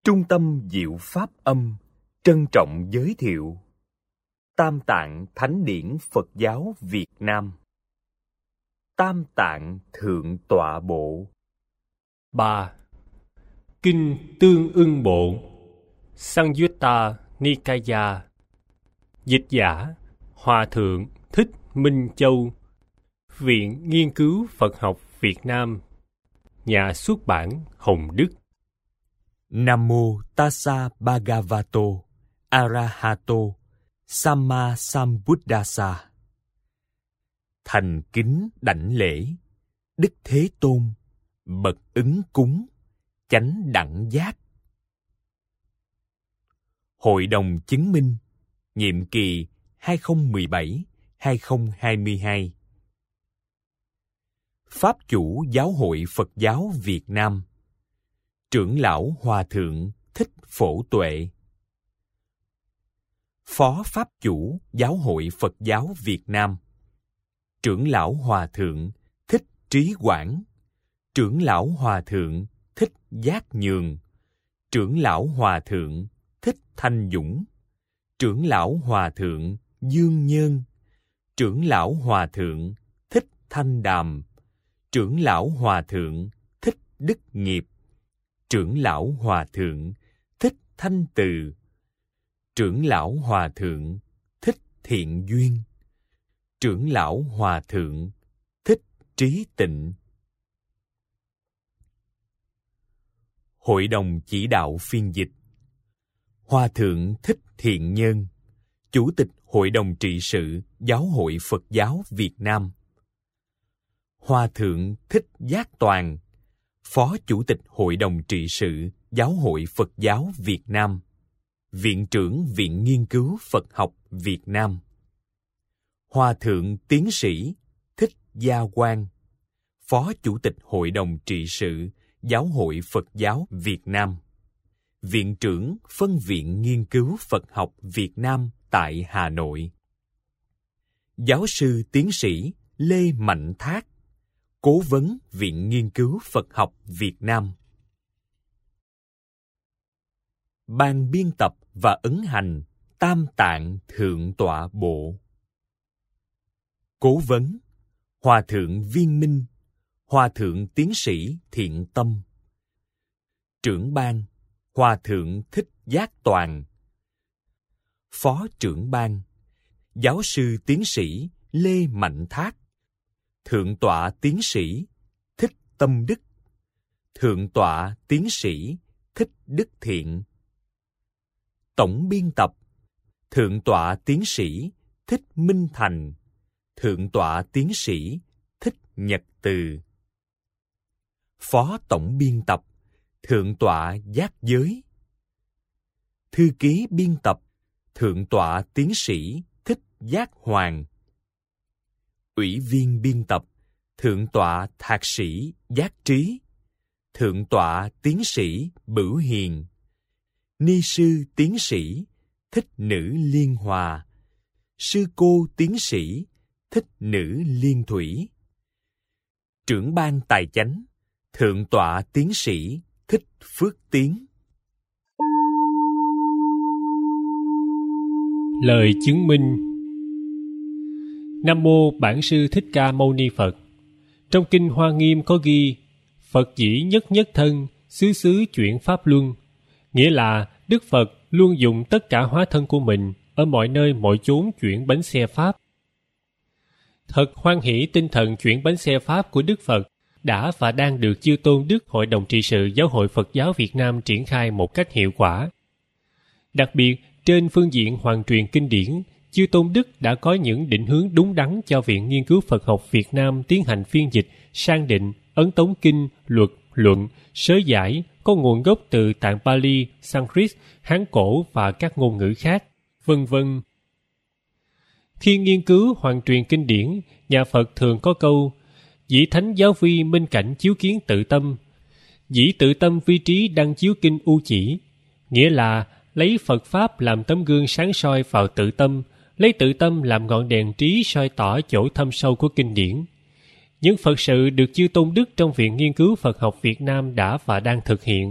Trung tâm Diệu Pháp Âm trân trọng giới thiệu Tam Tạng Thánh điển Phật giáo Việt Nam. Tam Tạng Thượng Tọa Bộ. 3. Kinh Tương Ưng Bộ Sangyutta Nikaya. Dịch giả Hòa Thượng Thích Minh Châu, Viện Nghiên cứu Phật học Việt Nam, Nhà xuất bản Hồng Đức. Nam Mô Tassa Bhagavato Arahato Samma Sambuddhassa. Thành kính đảnh lễ Đức Thế Tôn, bậc ứng cúng, chánh đẳng giác. Hội đồng chứng minh, nhiệm kỳ 2017-2022. Pháp chủ Giáo hội Phật giáo Việt Nam, Trưởng lão Hòa thượng Thích Phổ Tuệ. Phó Pháp chủ Giáo hội Phật giáo Việt Nam, Trưởng lão Hòa thượng Thích Trí Quảng. Trưởng lão Hòa thượng Thích Giác Nhường. Trưởng lão Hòa thượng Thích Thanh Dũng. Trưởng lão Hòa thượng Dương Nhơn. Trưởng lão Hòa thượng Thích Thanh Đàm. Trưởng lão Hòa thượng Thích Đức Nghiệp. Trưởng lão Hòa thượng Thích Thanh Từ. Trưởng lão Hòa thượng Thích Thiện Duyên. Trưởng lão Hòa thượng Thích Trí Tịnh. Hội đồng chỉ đạo phiên dịch: Hòa thượng Thích Thiện Nhân, Chủ tịch Hội đồng trị sự Giáo hội Phật giáo Việt Nam. Hòa thượng Thích Giác Toàn, Phó Chủ tịch Hội đồng trị sự Giáo hội Phật giáo Việt Nam, Viện trưởng Viện Nghiên cứu Phật học Việt Nam. Hòa thượng Tiến sĩ Thích Gia Quang, Phó Chủ tịch Hội đồng trị sự Giáo hội Phật giáo Việt Nam, Viện trưởng Phân viện Nghiên cứu Phật học Việt Nam tại Hà Nội. Giáo sư Tiến sĩ Lê Mạnh Thác, Cố vấn Viện Nghiên cứu Phật học Việt Nam. Ban biên tập và ấn hành Tam Tạng Thượng Tọa Bộ. Cố vấn Hòa thượng Viên Minh, Hòa thượng Tiến sĩ Thiện Tâm. Trưởng ban Hòa thượng Thích Giác Toàn. Phó trưởng ban Giáo sư Tiến sĩ Lê Mạnh Thác. Thượng tọa Tiến sĩ Thích Tâm Đức. Thượng tọa Tiến sĩ Thích Đức Thiện. Tổng biên tập Thượng tọa Tiến sĩ Thích Minh Thành. Thượng tọa Tiến sĩ Thích Nhật Từ. Phó tổng biên tập Thượng tọa Giác Giới. Thư ký biên tập Thượng tọa Tiến sĩ Thích Giác Hoàng. Ủy viên biên tập Thượng tọa Thạc sĩ Giác Trí. Thượng tọa Tiến sĩ Bửu Hiền. Ni sư Tiến sĩ Thích Nữ Liên Hòa. Sư cô Tiến sĩ Thích Nữ Liên Thủy. Trưởng ban tài chánh Thượng tọa Tiến sĩ Thích Phước Tiến. Lời chứng minh. Nam mô Bản sư Thích Ca Mâu Ni Phật. Trong kinh Hoa Nghiêm có ghi: Phật dĩ nhất nhất thân, xứ xứ chuyển pháp luân. Nghĩa là Đức Phật luôn dùng tất cả hóa thân của mình ở mọi nơi mọi chốn chuyển bánh xe pháp. Thật hoan hỷ tinh thần chuyển bánh xe pháp của Đức Phật đã và đang được Chư Tôn Đức Hội đồng trị sự Giáo hội Phật giáo Việt Nam triển khai một cách hiệu quả. Đặc biệt, trên phương diện hoàn truyền kinh điển, Chư Tôn Đức đã có những định hướng đúng đắn cho Viện Nghiên cứu Phật học Việt Nam tiến hành phiên dịch, sang định, ấn tống kinh, luật, luận, sớ giải có nguồn gốc từ tạng Pali, Sanskrit, Hán cổ và các ngôn ngữ khác, vân vân. Khi nghiên cứu hoàn truyền kinh điển, nhà Phật thường có câu: dĩ thánh giáo vi minh cảnh chiếu kiến tự tâm, dĩ tự tâm vi trí đăng chiếu kinh u chỉ. Nghĩa là lấy Phật Pháp làm tấm gương sáng soi vào tự tâm, lấy tự tâm làm ngọn đèn trí soi tỏ chỗ thâm sâu của kinh điển. Những Phật sự được Chư Tôn Đức trong Viện Nghiên cứu Phật học Việt Nam đã và đang thực hiện,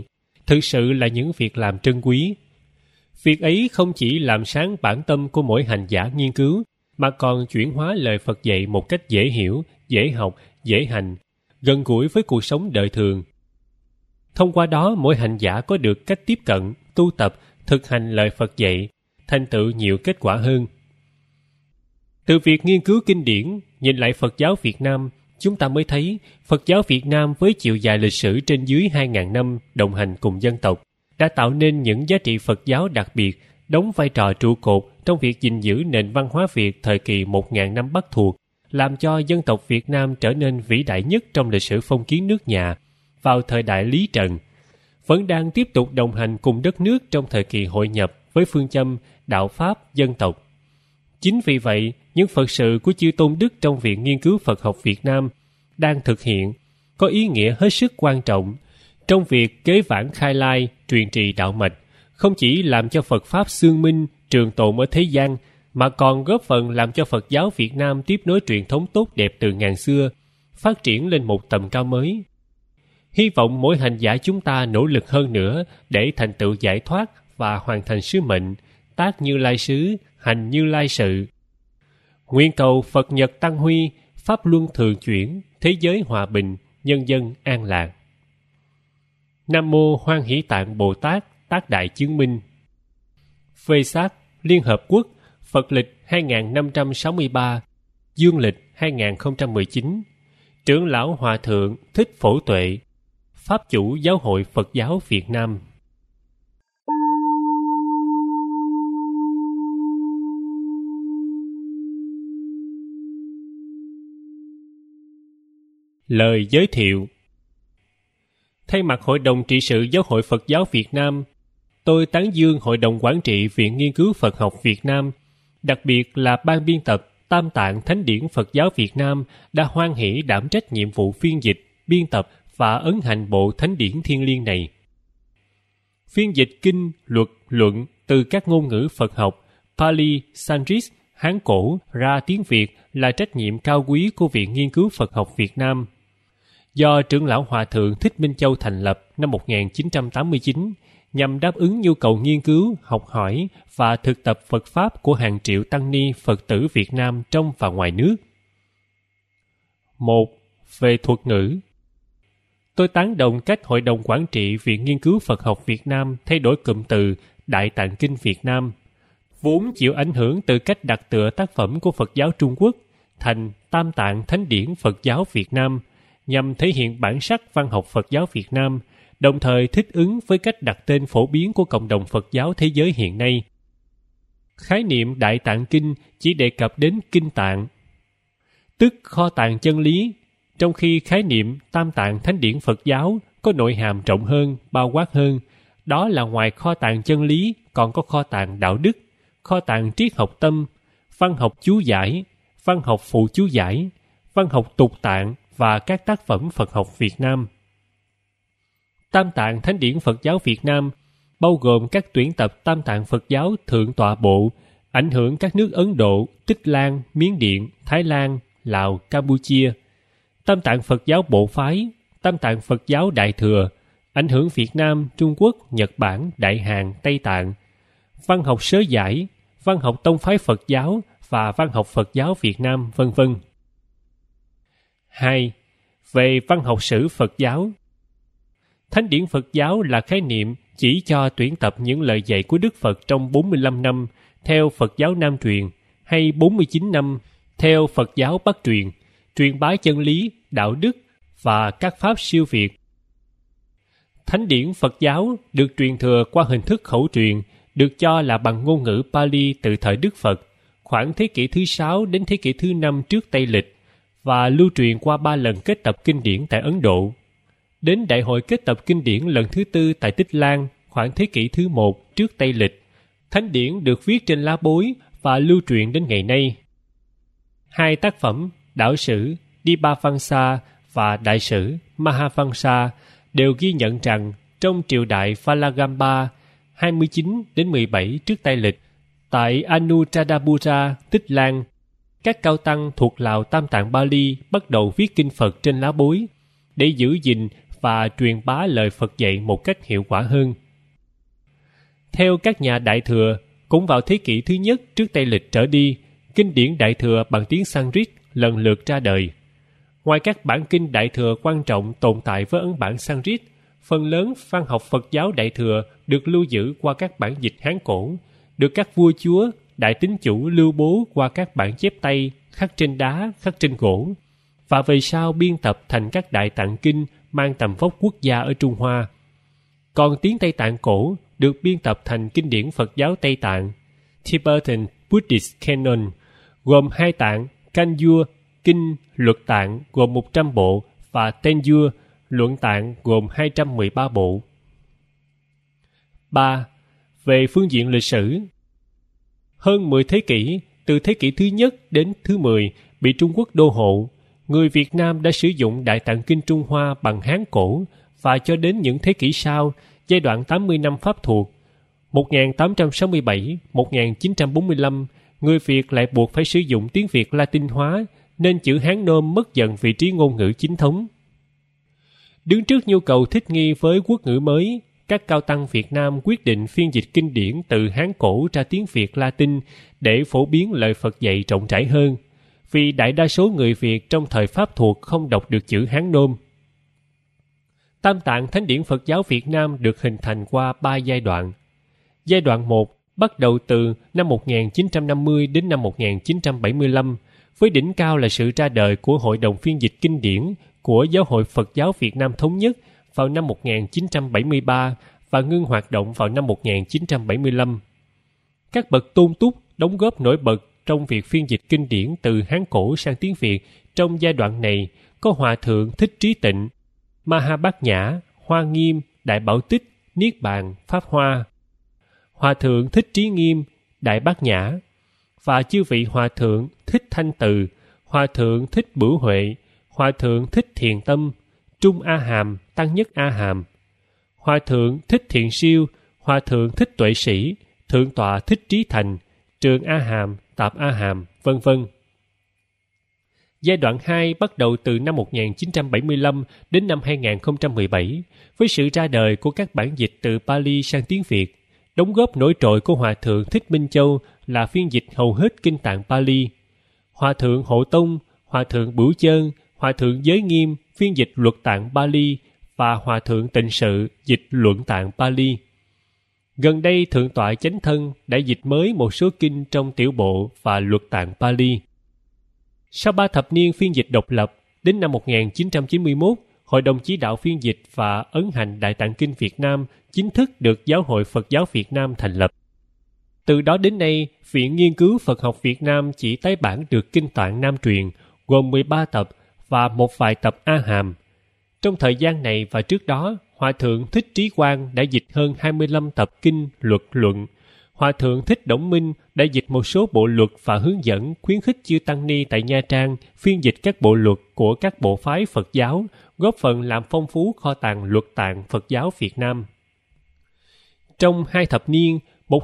thực sự là những việc làm trân quý. Việc ấy không chỉ làm sáng bản tâm của mỗi hành giả nghiên cứu, mà còn chuyển hóa lời Phật dạy một cách dễ hiểu, dễ học, dễ hành, gần gũi với cuộc sống đời thường. Thông qua đó, mỗi hành giả có được cách tiếp cận, tu tập, thực hành lời Phật dạy, thành tựu nhiều kết quả hơn. Từ việc nghiên cứu kinh điển, nhìn lại Phật giáo Việt Nam, chúng ta mới thấy Phật giáo Việt Nam với chiều dài lịch sử trên dưới 2.000 năm đồng hành cùng dân tộc, đã tạo nên những giá trị Phật giáo đặc biệt, đóng vai trò trụ cột trong việc gìn giữ nền văn hóa Việt thời kỳ 1.000 năm Bắc thuộc, làm cho dân tộc Việt Nam trở nên vĩ đại nhất trong lịch sử phong kiến nước nhà vào thời đại Lý Trần, vẫn đang tiếp tục đồng hành cùng đất nước trong thời kỳ hội nhập với phương châm đạo Pháp dân tộc. Chính vì vậy, những Phật sự của chư Tôn Đức trong Viện Nghiên cứu Phật học Việt Nam đang thực hiện có ý nghĩa hết sức quan trọng trong việc kế vãn khai lai, truyền trì đạo mạch, không chỉ làm cho Phật Pháp xương minh, trường tồn ở thế gian, mà còn góp phần làm cho Phật giáo Việt Nam tiếp nối truyền thống tốt đẹp từ ngàn xưa, phát triển lên một tầm cao mới. Hy vọng mỗi hành giả chúng ta nỗ lực hơn nữa để thành tựu giải thoát và hoàn thành sứ mệnh, tác Như Lai xứ, hành Như Lai sự. Nguyện cầu Phật Nhật tăng huy, Pháp luân thường chuyển, thế giới hòa bình, nhân dân an lạc. Nam Mô Hoan Hỷ Tạng Bồ Tát, Tác Đại Chứng Minh. Phê sát, Liên Hợp Quốc, Phật lịch 2563, Dương lịch 2019. Trưởng lão Hòa Thượng Thích Phổ Tuệ, Pháp chủ Giáo hội Phật giáo Việt Nam. Lời giới thiệu. Thay mặt Hội đồng trị sự Giáo hội Phật giáo Việt Nam, tôi tán dương Hội đồng quản trị Viện Nghiên cứu Phật học Việt Nam, đặc biệt là ban biên tập Tam Tạng Thánh điển Phật giáo Việt Nam đã hoan hỷ đảm trách nhiệm vụ phiên dịch, biên tập và ấn hành bộ thánh điển thiêng liêng này. Phiên dịch kinh, luật, luận từ các ngôn ngữ Phật học Pali, Sanskrit, Hán cổ ra tiếng Việt là trách nhiệm cao quý của Viện Nghiên cứu Phật học Việt Nam. Do trưởng lão Hòa Thượng Thích Minh Châu thành lập năm 1989 nhằm đáp ứng nhu cầu nghiên cứu, học hỏi và thực tập Phật Pháp của hàng triệu tăng ni Phật tử Việt Nam trong và ngoài nước. 1. Về thuật ngữ. Tôi tán đồng cách Hội đồng Quản trị Viện Nghiên cứu Phật học Việt Nam thay đổi cụm từ Đại Tạng Kinh Việt Nam, vốn chịu ảnh hưởng từ cách đặt tựa tác phẩm của Phật giáo Trung Quốc, thành Tam Tạng Thánh điển Phật giáo Việt Nam, nhằm thể hiện bản sắc văn học Phật giáo Việt Nam, đồng thời thích ứng với cách đặt tên phổ biến của cộng đồng Phật giáo thế giới hiện nay. Khái niệm Đại Tạng Kinh chỉ đề cập đến Kinh Tạng, tức kho tàng chân lý, trong khi khái niệm Tam Tạng Thánh điển Phật giáo có nội hàm rộng hơn, bao quát hơn. Đó là ngoài kho tàng chân lý còn có kho tàng đạo đức, kho tàng triết học tâm, văn học chú giải, văn học phụ chú giải, văn học tục tạng và các tác phẩm Phật học Việt Nam. Tam Tạng Thánh điển Phật giáo Việt Nam bao gồm các tuyển tập Tam Tạng Phật giáo Thượng Tọa Bộ, ảnh hưởng các nước Ấn Độ, Tích Lan, Miến Điện, Thái Lan, Lào, Campuchia. Tam Tạng Phật giáo Bộ Phái, Tam Tạng Phật giáo Đại Thừa, ảnh hưởng Việt Nam, Trung Quốc, Nhật Bản, Đại Hàn, Tây Tạng. Văn học sớ giải, văn học tông phái Phật giáo và văn học Phật giáo Việt Nam, v.v. 2. Về văn học sử Phật giáo. Thánh điển Phật giáo là khái niệm chỉ cho tuyển tập những lời dạy của Đức Phật trong 45 năm theo Phật giáo Nam truyền hay 49 năm theo Phật giáo Bắc truyền, truyền bá chân lý, đạo đức và các pháp siêu việt. Thánh điển Phật giáo được truyền thừa qua hình thức khẩu truyền, được cho là bằng ngôn ngữ Pali từ thời Đức Phật, khoảng thế kỷ thứ 6 đến thế kỷ thứ 5 trước Tây lịch, và lưu truyền qua 3 lần kết tập kinh điển tại Ấn Độ. Đến Đại hội kết tập kinh điển lần thứ 4 tại Tích Lan, khoảng thế kỷ thứ 1 trước Tây lịch, thánh điển được viết trên lá bối và lưu truyền đến ngày nay. 2 tác phẩm Đảo sử Dibhavamsa và Đại sử Mahavamsa đều ghi nhận rằng trong triều đại Phalagamba 29 đến 17 trước Tây lịch, tại Anuradhapura, Tích Lan, các cao tăng thuộc Lào Tam Tạng Bali bắt đầu viết kinh Phật trên lá bối để giữ gìn và truyền bá lời Phật dạy một cách hiệu quả hơn. Theo các nhà Đại Thừa, cũng vào thế kỷ thứ nhất trước Tây Lịch trở đi, kinh điển Đại Thừa bằng tiếng Sanskrit lần lượt ra đời. Ngoài các bản kinh Đại Thừa quan trọng tồn tại với ấn bản Sanskrit, phần lớn văn học Phật giáo Đại Thừa được lưu giữ qua các bản dịch Hán cổ, được các vua chúa, đại tín chủ lưu bố qua các bản chép tay, khắc trên đá, khắc trên gỗ, và về sau biên tập thành các đại tạng kinh mang tầm vóc quốc gia ở Trung Hoa. Còn tiếng Tây Tạng cổ được biên tập thành kinh điển Phật giáo Tây Tạng, Tibetan Buddhist Canon, gồm 2 tạng, Kangyur, kinh luật tạng gồm 100 bộ và Tengyur, luận tạng gồm 213 bộ. 3. Về phương diện lịch sử, hơn 10 thế kỷ, từ thế kỷ thứ nhất đến thứ 10, bị Trung Quốc đô hộ, người Việt Nam đã sử dụng Đại Tạng Kinh Trung Hoa bằng Hán cổ, và cho đến những thế kỷ sau, giai đoạn 80 năm Pháp thuộc, 1867-1945, người Việt lại buộc phải sử dụng tiếng Việt Latin hóa, nên chữ Hán Nôm mất dần vị trí ngôn ngữ chính thống. Đứng trước nhu cầu thích nghi với quốc ngữ mới, các cao tăng Việt Nam quyết định phiên dịch kinh điển từ Hán cổ ra tiếng Việt Latin để phổ biến lời Phật dạy rộng rãi hơn, vì đại đa số người Việt trong thời Pháp thuộc không đọc được chữ Hán Nôm. Tam tạng Thánh điển Phật giáo Việt Nam được hình thành qua 3 giai đoạn. Giai đoạn 1 bắt đầu từ năm 1950 đến năm 1975, với đỉnh cao là sự ra đời của Hội đồng phiên dịch kinh điển của Giáo hội Phật giáo Việt Nam Thống nhất vào năm 1973 và ngưng hoạt động vào năm 1975. Các bậc tôn túc đóng góp nổi bật trong việc phiên dịch kinh điển từ Hán cổ sang tiếng Việt trong giai đoạn này có Hòa Thượng Thích Trí Tịnh, Ma Bát Nhã, Hoa Nghiêm, Đại Bảo Tích, Niết Bàn, Pháp Hoa, Hòa Thượng Thích Trí Nghiêm, Đại Bát Nhã, và chư vị Hòa Thượng Thích Thanh Từ, Hòa Thượng Thích Bửu Huệ, Hòa Thượng Thích Thiền Tâm, Trung A Hàm, Tăng Nhất A Hàm, Hòa Thượng Thích Thiện Siêu, Hòa Thượng Thích Tuệ Sĩ, Thượng tọa Thích Trí Thành, Trường A Hàm, Tạp A Hàm, vân vân. Giai đoạn 2 bắt đầu từ năm 1975 đến năm 2017, với sự ra đời của các bản dịch từ Pali sang tiếng Việt. Đóng góp nổi trội của Hòa Thượng Thích Minh Châu là phiên dịch hầu hết kinh tạng Pali. Hòa Thượng Hộ Tông, Hòa Thượng Bửu Chơn, Hòa Thượng Giới Nghiêm phiên dịch luật tạng Pali và Hòa Thượng Tịnh Sự dịch luận tạng Pali. Gần đây, Thượng tọa Chánh Thân đã dịch mới một số kinh trong tiểu bộ và luật tạng Pali. Sau 3 thập niên phiên dịch độc lập, đến năm 1991, Hội đồng Chỉ đạo phiên dịch và ấn hành Đại Tạng Kinh Việt Nam chính thức được Giáo hội Phật giáo Việt Nam thành lập. Từ đó đến nay, Viện Nghiên cứu Phật học Việt Nam chỉ tái bản được kinh tạng Nam truyền, gồm 13 tập và một vài tập A Hàm. Trong thời gian này và trước đó, Hòa Thượng Thích Trí Quang đã dịch hơn 25 tập kinh luật luận. Hòa Thượng Thích Đổng Minh đã dịch một số bộ luật và hướng dẫn khuyến khích chư tăng ni tại Nha Trang phiên dịch các bộ luật của các bộ phái Phật giáo, góp phần làm phong phú kho tàng luật tạng Phật giáo Việt Nam. Trong 2 thập niên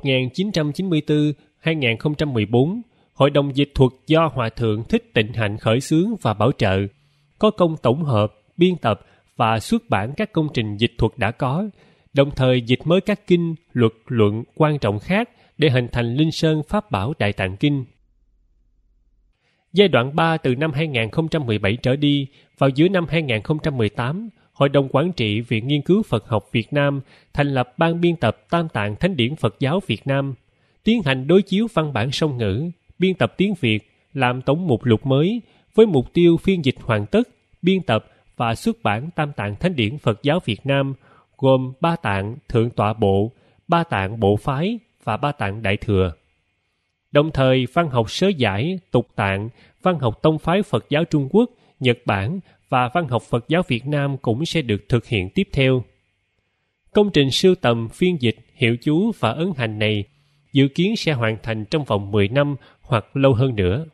1994-2014, Hội đồng dịch thuật do Hòa Thượng Thích Tịnh Hạnh khởi xướng và bảo trợ, có công tổng hợp, biên tập và xuất bản các công trình dịch thuật đã có, đồng thời dịch mới các kinh, luật, luận quan trọng khác để hình thành Linh Sơn Pháp Bảo Đại Tạng Kinh. Giai đoạn 3 từ năm 2017 trở đi, vào giữa năm 2018, Hội đồng Quản trị Viện Nghiên cứu Phật học Việt Nam thành lập Ban biên tập Tam tạng Thánh điển Phật giáo Việt Nam, tiến hành đối chiếu văn bản song ngữ, biên tập tiếng Việt, làm tổng mục lục mới, với mục tiêu phiên dịch hoàn tất, biên tập và xuất bản Tam tạng Thánh điển Phật giáo Việt Nam, gồm 3 tạng Thượng tọa bộ, 3 tạng bộ phái và 3 tạng Đại thừa. Đồng thời, văn học sớ giải, tục tạng, văn học tông phái Phật giáo Trung Quốc, Nhật Bản và văn học Phật giáo Việt Nam cũng sẽ được thực hiện tiếp theo. Công trình sưu tầm, phiên dịch, hiệu chú và ấn hành này dự kiến sẽ hoàn thành trong vòng 10 năm hoặc lâu hơn nữa.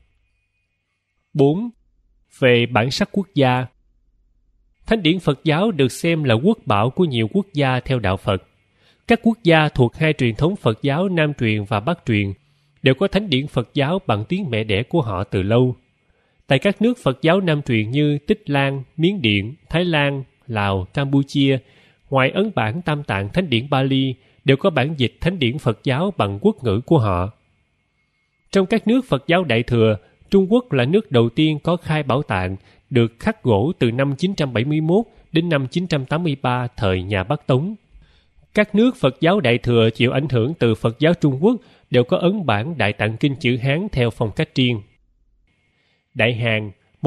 4. Về bản sắc quốc gia, Thánh điển Phật giáo được xem là quốc bảo của nhiều quốc gia theo đạo Phật. Các quốc gia thuộc 2 truyền thống Phật giáo Nam truyền và Bắc truyền đều có thánh điển Phật giáo bằng tiếng mẹ đẻ của họ từ lâu. Tại các nước Phật giáo Nam truyền như Tích Lan, Miến Điện, Thái Lan, Lào, Campuchia, ngoài ấn bản Tam Tạng Thánh điển Pali, đều có bản dịch Thánh điển Phật giáo bằng quốc ngữ của họ. Trong các nước Phật giáo Đại Thừa, Trung Quốc là nước đầu tiên có khai bảo tạng, được khắc gỗ từ năm 971 đến năm 983 thời nhà Bắc Tống. Các nước Phật giáo Đại Thừa chịu ảnh hưởng từ Phật giáo Trung Quốc đều có ấn bản Đại Tạng Kinh chữ Hán theo phong cách riêng. Đại Hàn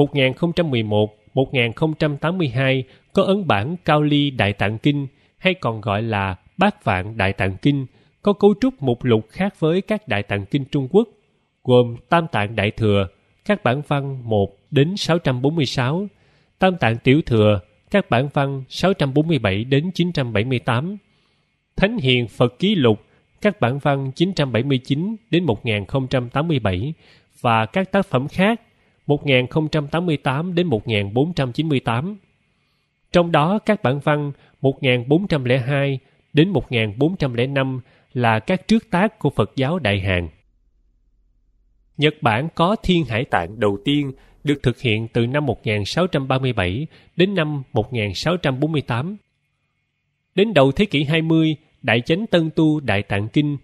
1011-1082 có ấn bản Cao Ly Đại Tạng Kinh, hay còn gọi là Bát Vạn Đại Tạng Kinh, có cấu trúc mục lục khác với các Đại Tạng Kinh Trung Quốc, gồm Tam Tạng Đại Thừa, các bản văn 1 đến 646, Tam Tạng Tiểu Thừa, các bản văn 647 đến 978, Thánh Hiền Phật Ký Lục, các bản văn 979 đến 1087 và các tác phẩm khác 1088 đến 1498. Trong đó các bản văn 1402 đến 1405 là các trước tác của Phật giáo Đại Hàn. Nhật Bản có Thiên Hải Tạng đầu tiên, được thực hiện từ năm 1637 đến năm 1648. Đến đầu thế kỷ 20, Đại Chánh Tân Tu Đại Tạng Kinh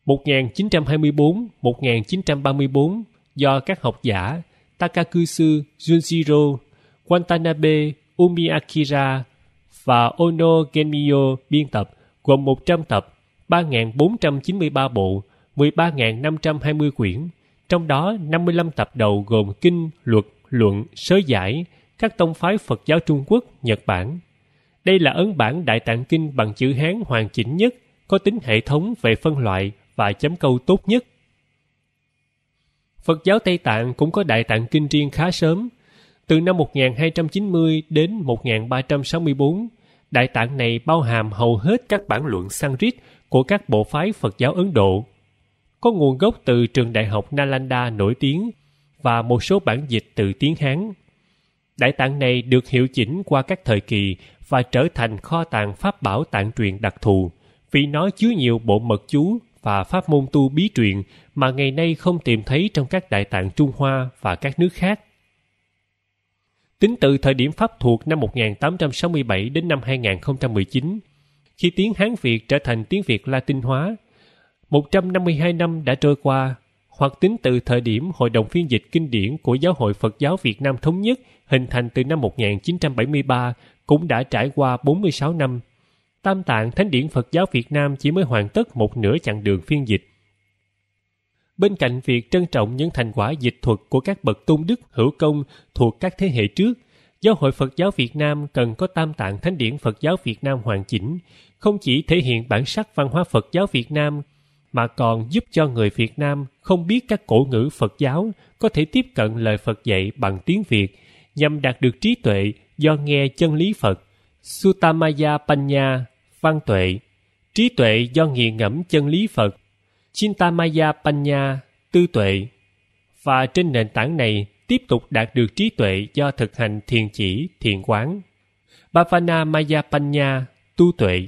1924-1934 do các học giả Takakusu Junshiro, Watanabe Umiakira và Ono Genmyo biên tập, gồm 100 tập, 3.493 bộ, 13.520 quyển. Trong đó 55 tập đầu gồm kinh, luật, luận, sớ giải, các tông phái Phật giáo Trung Quốc, Nhật Bản. Đây là ấn bản Đại Tạng Kinh bằng chữ Hán hoàn chỉnh nhất, có tính hệ thống về phân loại và chấm câu tốt nhất. Phật giáo Tây Tạng cũng có Đại Tạng Kinh riêng khá sớm. Từ năm 1290 đến 1364, Đại Tạng này bao hàm hầu hết các bản luận Sanskrit của các bộ phái Phật giáo Ấn Độ. Có nguồn gốc từ trường đại học Nalanda nổi tiếng và một số bản dịch từ tiếng Hán. Đại Tạng này được hiệu chỉnh qua các thời kỳ và trở thành kho tàng pháp bảo tạng truyền đặc thù, vì nó chứa nhiều bộ mật chú và pháp môn tu bí truyền mà ngày nay không tìm thấy trong các Đại Tạng Trung Hoa và các nước khác. Tính từ thời điểm pháp thuộc năm 1867 đến năm 2019, khi tiếng Hán Việt trở thành tiếng Việt Latin hóa, 152 năm đã trôi qua, hoặc tính từ thời điểm Hội đồng phiên dịch kinh điển của Giáo hội Phật giáo Việt Nam Thống nhất hình thành từ năm 1973 cũng đã trải qua 46 năm. Tam Tạng Thánh điển Phật giáo Việt Nam chỉ mới hoàn tất một nửa chặng đường phiên dịch. Bên cạnh việc trân trọng những thành quả dịch thuật của các bậc tôn đức hữu công thuộc các thế hệ trước, Giáo hội Phật giáo Việt Nam cần có Tam Tạng Thánh điển Phật giáo Việt Nam hoàn chỉnh, không chỉ thể hiện bản sắc văn hóa Phật giáo Việt Nam, mà còn giúp cho người Việt Nam không biết các cổ ngữ Phật giáo có thể tiếp cận lời Phật dạy bằng tiếng Việt, nhằm đạt được trí tuệ do nghe chân lý Phật, Sutamaya Panya, văn tuệ, trí tuệ do nghiền ngẫm chân lý Phật, Chintamaya Panya, tư tuệ, và trên nền tảng này tiếp tục đạt được trí tuệ do thực hành thiền chỉ, thiền quán, Bhavana Maya Panya, tu tuệ.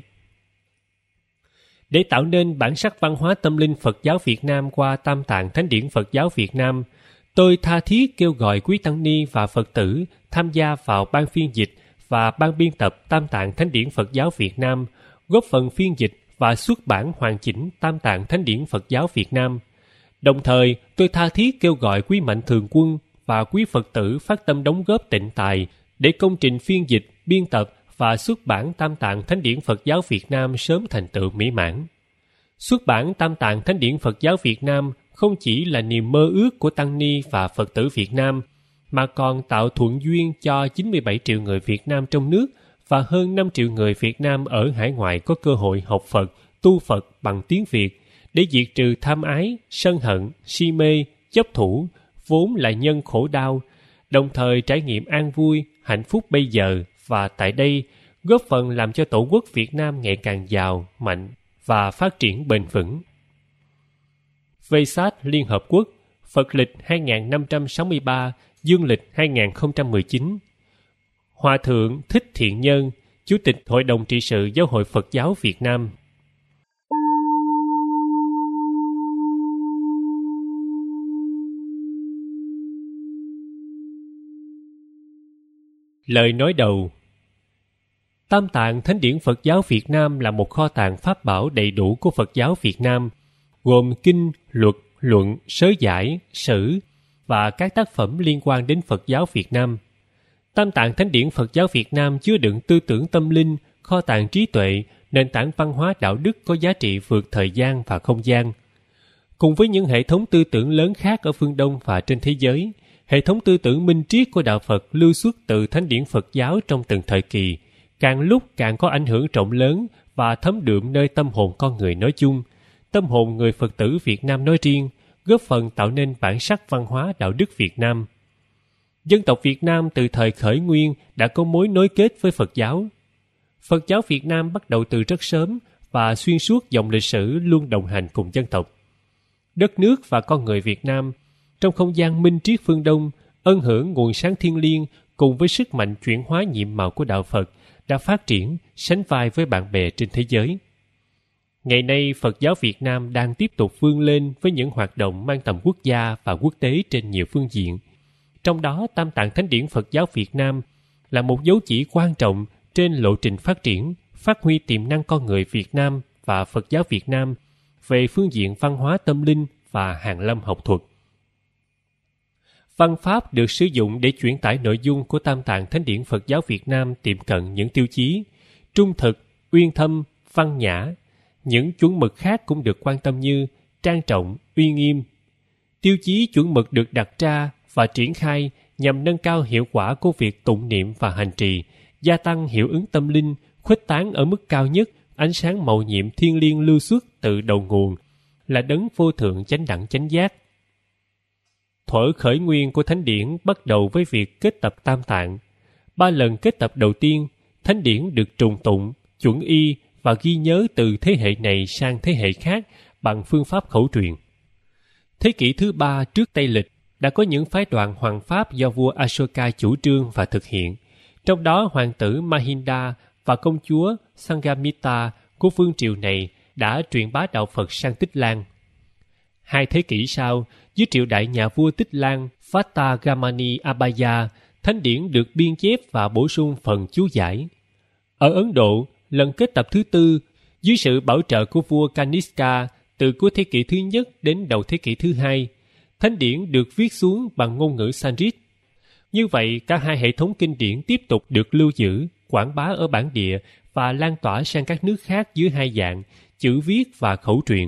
Để tạo nên bản sắc văn hóa tâm linh Phật giáo Việt Nam qua Tam Tạng Thánh điển Phật giáo Việt Nam, tôi tha thiết kêu gọi quý tăng ni và Phật tử tham gia vào ban phiên dịch và ban biên tập Tam Tạng Thánh điển Phật giáo Việt Nam, góp phần phiên dịch và xuất bản hoàn chỉnh Tam Tạng Thánh điển Phật giáo Việt Nam. Đồng thời, tôi tha thiết kêu gọi quý mạnh thường quân và quý Phật tử phát tâm đóng góp tịnh tài để công trình phiên dịch, biên tập và xuất bản Tam Tạng Thánh điển Phật giáo Việt Nam sớm thành tựu mỹ mãn. Xuất bản Tam Tạng Thánh điển Phật giáo Việt Nam không chỉ là niềm mơ ước của tăng ni và Phật tử Việt Nam, mà còn tạo thuận duyên cho 97 triệu người Việt Nam trong nước và hơn 5 triệu người Việt Nam ở hải ngoại có cơ hội học Phật, tu Phật bằng tiếng Việt, để diệt trừ tham ái, sân hận, si mê, chấp thủ, vốn là nhân khổ đau, đồng thời trải nghiệm an vui, hạnh phúc bây giờ và tại đây, góp phần làm cho Tổ quốc Việt Nam ngày càng giàu, mạnh và phát triển bền vững. Vesak Liên Hợp Quốc, Phật lịch 2563, Dương lịch 2019. Hòa Thượng Thích Thiện Nhân, Chủ tịch Hội đồng trị sự Giáo hội Phật giáo Việt Nam. Lời nói đầu. Tam Tạng Thánh điển Phật giáo Việt Nam là một kho tàng pháp bảo đầy đủ của Phật giáo Việt Nam, gồm kinh, luật, luận, sớ giải, sử và các tác phẩm liên quan đến Phật giáo Việt Nam. Tam Tạng Thánh điển Phật giáo Việt Nam chứa đựng tư tưởng tâm linh, kho tàng trí tuệ, nền tảng văn hóa đạo đức có giá trị vượt thời gian và không gian. Cùng với những hệ thống tư tưởng lớn khác ở phương Đông và trên thế giới, hệ thống tư tưởng minh triết của đạo Phật lưu xuất từ Thánh điển Phật giáo trong từng thời kỳ, càng lúc càng có ảnh hưởng rộng lớn và thấm đượm nơi tâm hồn con người nói chung, tâm hồn người Phật tử Việt Nam nói riêng, góp phần tạo nên bản sắc văn hóa đạo đức Việt Nam. Dân tộc Việt Nam từ thời khởi nguyên đã có mối nối kết với Phật giáo. Phật giáo Việt Nam bắt đầu từ rất sớm và xuyên suốt dòng lịch sử luôn đồng hành cùng dân tộc. Đất nước và con người Việt Nam, trong không gian minh triết phương Đông, ân hưởng nguồn sáng thiêng liêng cùng với sức mạnh chuyển hóa nhiệm màu của đạo Phật đã phát triển, sánh vai với bạn bè trên thế giới. Ngày nay, Phật giáo Việt Nam đang tiếp tục vươn lên với những hoạt động mang tầm quốc gia và quốc tế trên nhiều phương diện. Trong đó, Tam Tạng Thánh điển Phật giáo Việt Nam là một dấu chỉ quan trọng trên lộ trình phát triển, phát huy tiềm năng con người Việt Nam và Phật giáo Việt Nam về phương diện văn hóa tâm linh và hàn lâm học thuật. Văn pháp được sử dụng để chuyển tải nội dung của Tam Tạng Thánh điển Phật giáo Việt Nam tiệm cận những tiêu chí trung thực, uyên thâm, văn nhã. Những chuẩn mực khác cũng được quan tâm như trang trọng, uy nghiêm. Tiêu chí chuẩn mực được đặt ra và triển khai nhằm nâng cao hiệu quả của việc tụng niệm và hành trì, gia tăng hiệu ứng tâm linh, khuếch tán ở mức cao nhất ánh sáng mầu nhiệm thiêng liêng lưu xuất từ đầu nguồn, là đấng vô thượng chánh đẳng chánh giác. Thuở khởi nguyên của Thánh điển bắt đầu với việc kết tập Tam Tạng. 3 lần kết tập đầu tiên, Thánh điển được trùng tụng, chuẩn y và ghi nhớ từ thế hệ này sang thế hệ khác bằng phương pháp khẩu truyền. Thế kỷ thứ 3 trước Tây Lịch đã có những phái đoàn hoàng pháp do vua Ashoka chủ trương và thực hiện. Trong đó, hoàng tử Mahinda và công chúa Sanghamita của vương triều này đã truyền bá đạo Phật sang Tích Lan. 2 thế kỷ sau, dưới triều đại nhà vua Tích Lan Vatagamani Abhaya, Thánh điển được biên chép và bổ sung phần chú giải. Ở Ấn Độ, lần kết tập thứ 4, dưới sự bảo trợ của vua Kanishka từ cuối thế kỷ thứ nhất đến đầu thế kỷ thứ 2, Thánh điển được viết xuống bằng ngôn ngữ Sanskrit. Như vậy, cả hai hệ thống kinh điển tiếp tục được lưu giữ, quảng bá ở bản địa và lan tỏa sang các nước khác dưới hai dạng, chữ viết và khẩu truyền.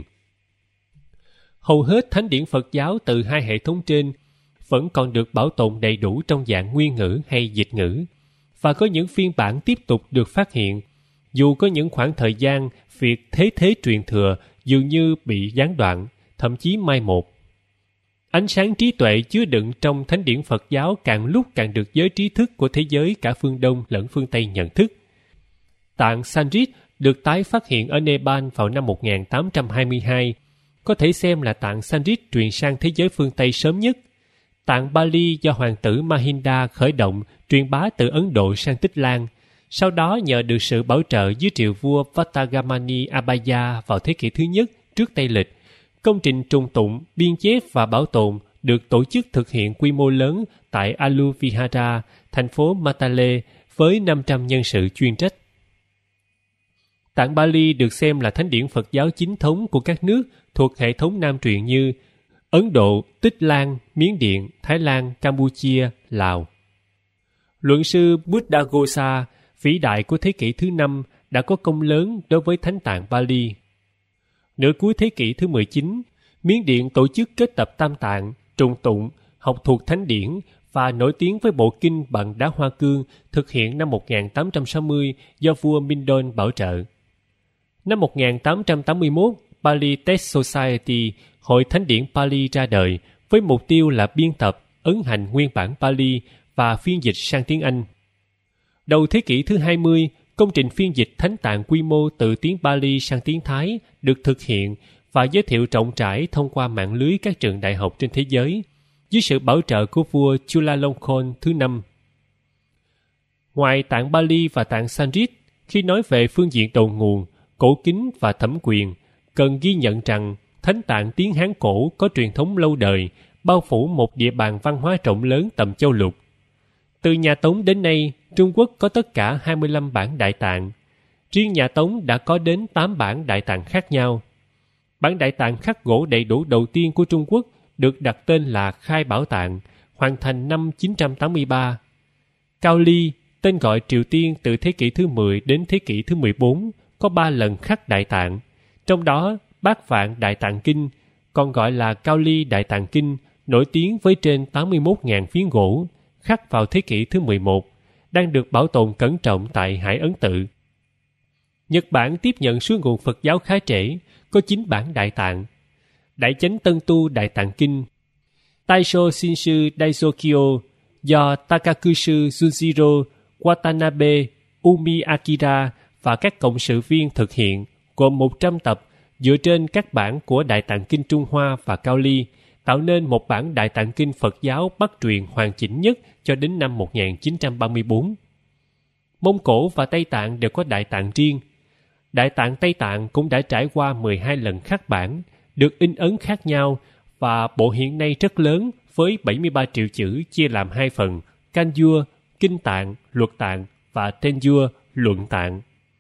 Hầu hết thánh điển Phật giáo từ hai hệ thống trên vẫn còn được bảo tồn đầy đủ trong dạng nguyên ngữ hay dịch ngữ, và có những phiên bản tiếp tục được phát hiện, dù có những khoảng thời gian việc thế truyền thừa dường như bị gián đoạn, thậm chí mai một. Ánh sáng trí tuệ chứa đựng trong thánh điển Phật giáo càng lúc càng được giới trí thức của thế giới cả phương Đông lẫn phương Tây nhận thức. Tạng Sanskrit được tái phát hiện ở Nepal vào năm 1822, có thể xem là tạng Sanskrit truyền sang thế giới phương Tây sớm nhất. Tạng Bali do hoàng tử Mahinda khởi động truyền bá từ Ấn Độ sang Tích Lan. Sau đó nhờ được sự bảo trợ dưới triều vua Vatagamani Abhaya vào thế kỷ thứ nhất trước Tây Lịch, công trình trùng tụng, biên chép và bảo tồn được tổ chức thực hiện quy mô lớn tại Aluvihara, thành phố Matale với 500 nhân sự chuyên trách. Tạng Bali được xem là thánh điển Phật giáo chính thống của các nước thuộc hệ thống Nam truyền như Ấn Độ, Tích Lan, Miến Điện, Thái Lan, Campuchia, Lào. Luận sư Buddhaghosa, vĩ đại của thế kỷ thứ 5, đã có công lớn đối với thánh tạng Bali. Nửa cuối thế kỷ thứ 19, Miến Điện tổ chức kết tập Tam Tạng, trùng tụng, học thuộc thánh điển và nổi tiếng với bộ kinh bằng đá hoa cương thực hiện năm 1860 do vua Mindon bảo trợ. Năm 1881, Pali Text Society, Hội Thánh điển Pali ra đời với mục tiêu là biên tập, ấn hành nguyên bản Pali và phiên dịch sang tiếng Anh. Đầu thế kỷ thứ 20, công trình phiên dịch thánh tạng quy mô từ tiếng Pali sang tiếng Thái được thực hiện và giới thiệu rộng rãi thông qua mạng lưới các trường đại học trên thế giới, dưới sự bảo trợ của vua Chulalongkorn thứ 5. Ngoài tạng Pali và tạng Sanskrit, khi nói về phương diện đầu nguồn, cổ kính và thẩm quyền, cần ghi nhận rằng thánh tạng tiếng Hán cổ có truyền thống lâu đời, bao phủ một địa bàn văn hóa rộng lớn tầm châu lục. Từ nhà Tống đến nay, Trung Quốc có tất cả 25 bản Đại Tạng. Riêng nhà Tống đã có đến 8 bản Đại Tạng khác nhau. Bản Đại Tạng khắc gỗ đầy đủ đầu tiên của Trung Quốc được đặt tên là Khai Bảo Tạng, hoàn thành năm 983. Cao Ly, tên gọi Triều Tiên từ thế kỷ thứ 10 đến thế kỷ thứ 14, có 3 lần khắc Đại Tạng, trong đó Bát Vạn Đại Tạng Kinh, còn gọi là Cao Ly Đại Tạng Kinh, nổi tiếng với trên 81.000 phiến gỗ, khắc vào thế kỷ thứ 11, đang được bảo tồn cẩn trọng tại Hải Ấn Tự. Nhật Bản tiếp nhận số nguồn Phật giáo khá trễ, có 9 bản Đại Tạng. Đại Chánh Tân Tu Đại Tạng Kinh, Taisho Shinshu Daisokyo do Takakusu Junjiro Watanabe, Umi Akira và các cộng sự viên thực hiện, gồm 100 tập dựa trên các bản của Đại Tạng Kinh Trung Hoa và Cao Ly, tạo nên một bản Đại Tạng Kinh Phật giáo Bắc truyền hoàn chỉnh nhất cho đến năm 1934. Mông Cổ và Tây Tạng đều có Đại Tạng riêng. Đại Tạng Tây Tạng cũng đã trải qua 12 lần khắc bản, được in ấn khác nhau, và bộ hiện nay rất lớn với 73 triệu chữ chia làm 2 phần, Kanjua, Kinh Tạng, Luật Tạng và Tenjua, Luận Tạng.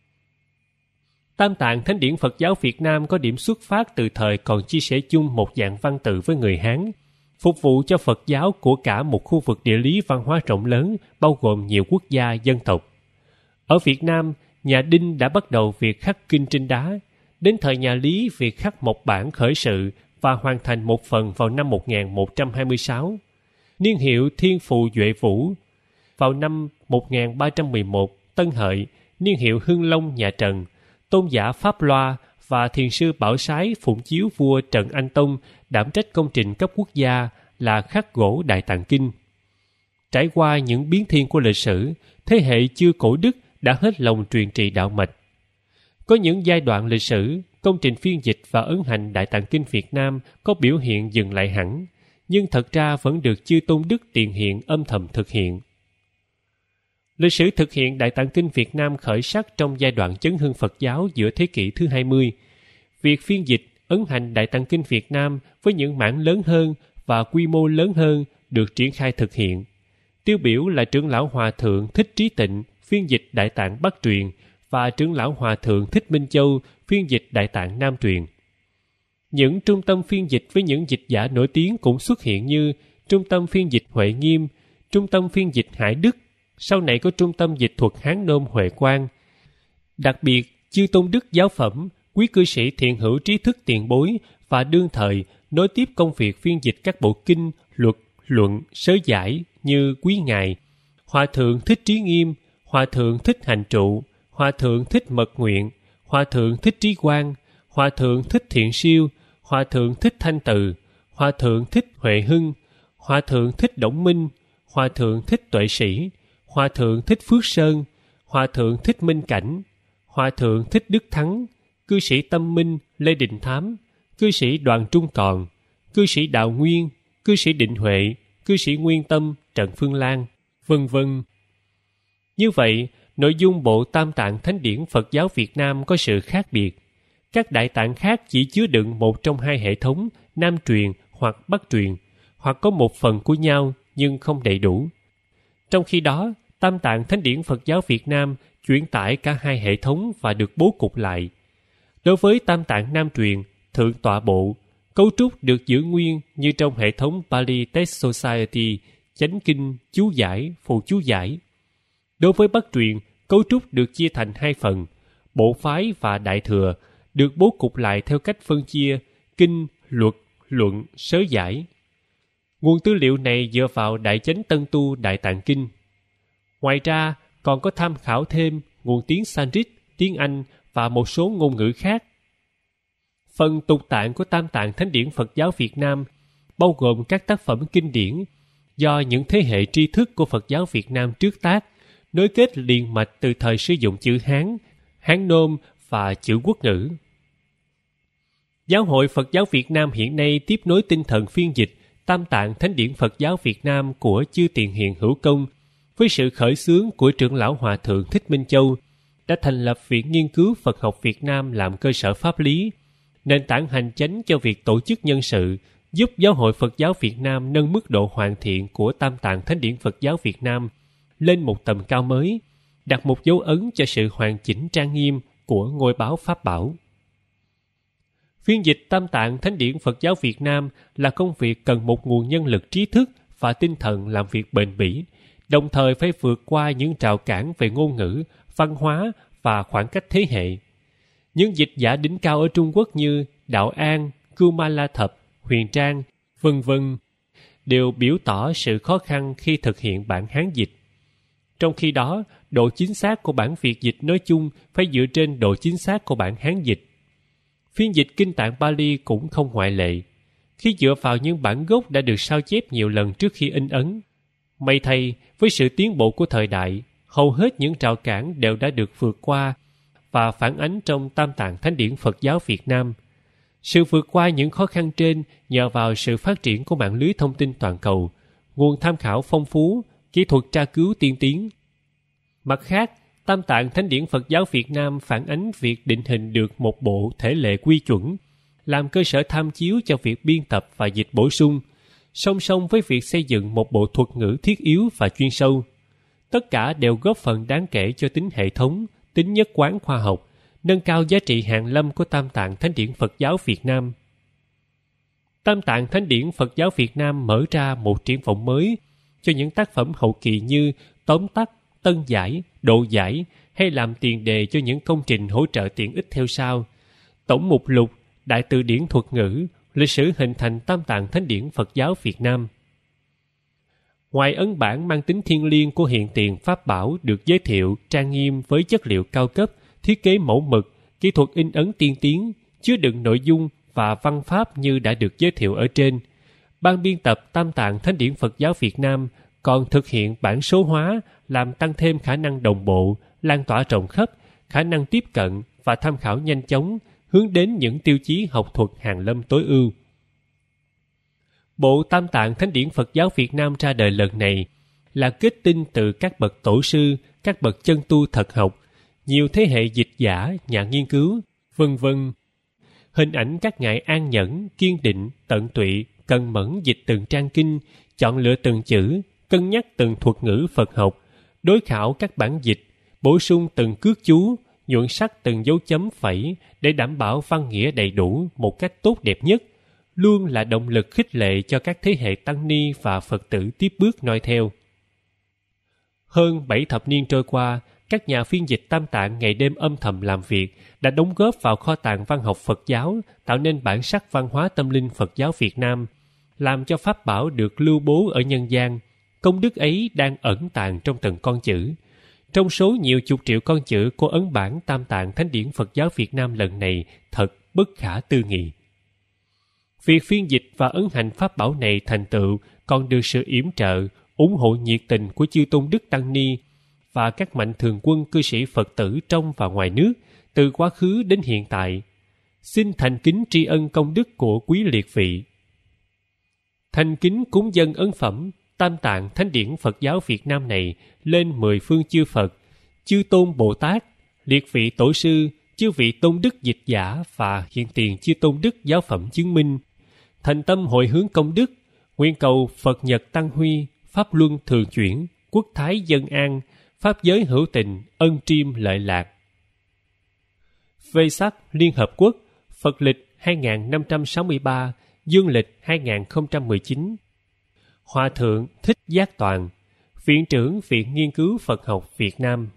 Tam Tạng Thánh điển Phật giáo Việt Nam có điểm xuất phát từ thời còn chia sẻ chung một dạng văn tự với người Hán, phục vụ cho Phật giáo của cả một khu vực địa lý văn hóa rộng lớn, bao gồm nhiều quốc gia dân tộc. Ở Việt Nam, nhà Đinh đã bắt đầu việc khắc kinh trên đá. Đến thời nhà Lý, việc khắc một bản khởi sự và hoàn thành một phần vào năm 1126. Niên hiệu Thiên Phù Duệ Vũ. Vào năm 1311, Tân Hợi, niên hiệu Hưng Long nhà Trần, tôn giả Pháp Loa và thiền sư Bảo Sái phụng chiếu vua Trần Anh Tông đảm trách công trình cấp quốc gia là khắc gỗ Đại Tạng Kinh. Trải qua những biến thiên của lịch sử, thế hệ chư cổ đức đã hết lòng truyền trì đạo mạch. Có những giai đoạn lịch sử, công trình phiên dịch và ấn hành Đại Tạng Kinh Việt Nam có biểu hiện dừng lại hẳn, nhưng thật ra vẫn được chư tôn đức tiền hiện âm thầm thực hiện. Lịch sử thực hiện Đại Tạng Kinh Việt Nam khởi sắc trong giai đoạn chấn hưng Phật giáo giữa thế kỷ thứ 20. Việc phiên dịch, ấn hành Đại Tạng Kinh Việt Nam với những mảng lớn hơn và quy mô lớn hơn được triển khai thực hiện. Tiêu biểu là trưởng lão Hòa Thượng Thích Trí Tịnh phiên dịch Đại Tạng Bắc truyền và trưởng lão Hòa Thượng Thích Minh Châu phiên dịch Đại Tạng Nam truyền. Những trung tâm phiên dịch với những dịch giả nổi tiếng cũng xuất hiện như Trung tâm phiên dịch Huệ Nghiêm, Trung tâm phiên dịch Hải Đức, sau này có Trung tâm dịch thuật Hán Nôm Huệ Quang. Đặc biệt, chư tôn đức giáo phẩm, quý cư sĩ thiện hữu trí thức tiền bối và đương thời nối tiếp công việc phiên dịch các bộ kinh, luật, luận, sớ giải như quý ngài Hòa Thượng Thích Trí Nghiêm, Hòa Thượng Thích Hành Trụ, Hòa Thượng Thích Mật Nguyện, Hòa Thượng Thích Trí Quang, Hòa Thượng Thích Thiện Siêu, Hòa Thượng Thích Thanh Từ, Hòa Thượng Thích Huệ Hưng, Hòa Thượng Thích Đổng Minh, Hòa Thượng Thích Tuệ Sĩ, Hòa Thượng Thích Phước Sơn, Hòa Thượng Thích Minh Cảnh, Hòa Thượng Thích Đức Thắng, cư sĩ Tâm Minh Lê Đình Thám, cư sĩ Đoàn Trung Còn, cư sĩ Đạo Nguyên, cư sĩ Định Huệ, cư sĩ Nguyên Tâm Trần Phương Lan, vân vân. Như vậy, nội dung bộ Tam Tạng Thánh điển Phật giáo Việt Nam có sự khác biệt. Các đại tạng khác chỉ chứa đựng một trong hai hệ thống Nam truyền hoặc Bắc truyền, hoặc có một phần của nhau nhưng không đầy đủ. Trong khi đó, Tam Tạng Thánh điển Phật giáo Việt Nam chuyển tải cả hai hệ thống và được bố cục lại. Đối với Tam Tạng Nam truyền, Thượng tọa bộ, cấu trúc được giữ nguyên như trong hệ thống Pali Text Society, Chánh kinh, chú giải, phụ chú giải. Đối với Bắc truyền, cấu trúc được chia thành hai phần, bộ phái và đại thừa, được bố cục lại theo cách phân chia kinh, luật, luận, sớ giải. Nguồn tư liệu này dựa vào Đại Chánh Tân Tu Đại Tạng Kinh. Ngoài ra, còn có tham khảo thêm nguồn tiếng Sanskrit, tiếng Anh và một số ngôn ngữ khác. Phần tục tạng của Tam Tạng Thánh điển Phật giáo Việt Nam bao gồm các tác phẩm kinh điển do những thế hệ tri thức của Phật giáo Việt Nam trước tác, nối kết liền mạch từ thời sử dụng chữ Hán, Hán Nôm và chữ quốc ngữ. Giáo hội Phật giáo Việt Nam hiện nay tiếp nối tinh thần phiên dịch Tam Tạng Thánh điển Phật giáo Việt Nam của chư tiền hiền hữu công, với sự khởi xướng của trưởng lão Hòa Thượng Thích Minh Châu, đã thành lập Viện Nghiên cứu Phật học Việt Nam làm cơ sở pháp lý, nền tảng hành chánh cho việc tổ chức nhân sự, giúp Giáo hội Phật giáo Việt Nam nâng mức độ hoàn thiện của Tam Tạng Thánh điển Phật giáo Việt Nam lên một tầm cao mới, đặt một dấu ấn cho sự hoàn chỉnh trang nghiêm của ngôi báo Pháp Bảo. Phiên dịch Tam Tạng Thánh điển Phật giáo Việt Nam là công việc cần một nguồn nhân lực trí thức và tinh thần làm việc bền bỉ, đồng thời phải vượt qua những rào cản về ngôn ngữ, văn hóa và khoảng cách thế hệ. Những dịch giả đỉnh cao ở Trung Quốc như Đạo An, Kumala Thập, Huyền Trang, v.v. đều biểu tỏ sự khó khăn khi thực hiện bản Hán dịch. Trong khi đó, độ chính xác của bản Việt dịch nói chung phải dựa trên độ chính xác của bản Hán dịch. Phiên dịch Kinh Tạng Pali cũng không ngoại lệ. Khi dựa vào những bản gốc đã được sao chép nhiều lần trước khi in ấn, may thay, với sự tiến bộ của thời đại, hầu hết những rào cản đều đã được vượt qua và phản ánh trong Tam Tạng Thánh điển Phật giáo Việt Nam. Sự vượt qua những khó khăn trên nhờ vào sự phát triển của mạng lưới thông tin toàn cầu, nguồn tham khảo phong phú, kỹ thuật tra cứu tiên tiến. Mặt khác, Tam Tạng Thánh điển Phật giáo Việt Nam phản ánh việc định hình được một bộ thể lệ quy chuẩn, làm cơ sở tham chiếu cho việc biên tập và dịch bổ sung, song song với việc xây dựng một bộ thuật ngữ thiết yếu và chuyên sâu. Tất cả đều góp phần đáng kể cho tính hệ thống, tính nhất quán khoa học, nâng cao giá trị hàn lâm của Tam Tạng Thánh điển Phật giáo Việt Nam. Tam Tạng Thánh điển Phật giáo Việt Nam mở ra một triển vọng mới cho những tác phẩm hậu kỳ như tóm tắt, tân giải, độ giải hay làm tiền đề cho những công trình hỗ trợ tiện ích theo sau. Tổng mục lục, Đại từ điển thuật ngữ, lịch sử hình thành Tam Tạng Thánh điển Phật giáo Việt Nam. Ngoài ấn bản mang tính thiêng liêng của hiện tiền Pháp Bảo được giới thiệu trang nghiêm với chất liệu cao cấp, thiết kế mẫu mực, kỹ thuật in ấn tiên tiến, chứa đựng nội dung và văn pháp như đã được giới thiệu ở trên, ban biên tập Tam Tạng Thánh điển Phật giáo Việt Nam còn thực hiện bản số hóa làm tăng thêm khả năng đồng bộ, lan tỏa rộng khắp, khả năng tiếp cận và tham khảo nhanh chóng, hướng đến những tiêu chí học thuật hàn lâm tối ưu. Bộ Tam Tạng Thánh điển Phật giáo Việt Nam ra đời lần này là kết tinh từ các bậc tổ sư, các bậc chân tu thật học, nhiều thế hệ dịch giả, nhà nghiên cứu, v.v. Hình ảnh các ngài an nhẫn, kiên định, tận tụy, cần mẫn dịch từng trang kinh, chọn lựa từng chữ, cân nhắc từng thuật ngữ Phật học, đối khảo các bản dịch, bổ sung từng cước chú, nhuận sắc từng dấu chấm phẩy để đảm bảo văn nghĩa đầy đủ một cách tốt đẹp nhất, luôn là động lực khích lệ cho các thế hệ tăng ni và Phật tử tiếp bước noi theo. Hơn 7 thập niên trôi qua, các nhà phiên dịch Tam Tạng ngày đêm âm thầm làm việc đã đóng góp vào kho tàng văn học Phật giáo, tạo nên bản sắc văn hóa tâm linh Phật giáo Việt Nam, làm cho Pháp Bảo được lưu bố ở nhân gian. Công đức ấy đang ẩn tàng trong từng con chữ. Trong số nhiều chục triệu con chữ của ấn bản Tam Tạng Thánh điển Phật giáo Việt Nam lần này thật bất khả tư nghị. Việc phiên dịch và ấn hành Pháp Bảo này thành tựu còn được sự yểm trợ, ủng hộ nhiệt tình của chư tôn đức tăng ni và các mạnh thường quân cư sĩ Phật tử trong và ngoài nước, từ quá khứ đến hiện tại. Xin thành kính tri ân công đức của quý liệt vị. Thành kính cúng dâng ấn phẩm Tam Tạng Thánh điển Phật giáo Việt Nam này lên 10 phương chư Phật, chư tôn Bồ Tát, liệt vị tổ sư, chư vị tôn đức dịch giả và hiện tiền chư tôn đức giáo phẩm chứng minh. Thành tâm hồi hướng công đức, nguyện cầu Phật Nhật Tăng Huy, Pháp Luân Thường Chuyển, Quốc Thái Dân An, Pháp giới hữu tình, ân triêm lợi lạc. Vesak Liên Hợp Quốc, Phật lịch 2563, Dương lịch 2019. Hòa Thượng Thích Giác Toàn, Viện trưởng Viện Nghiên cứu Phật học Việt Nam.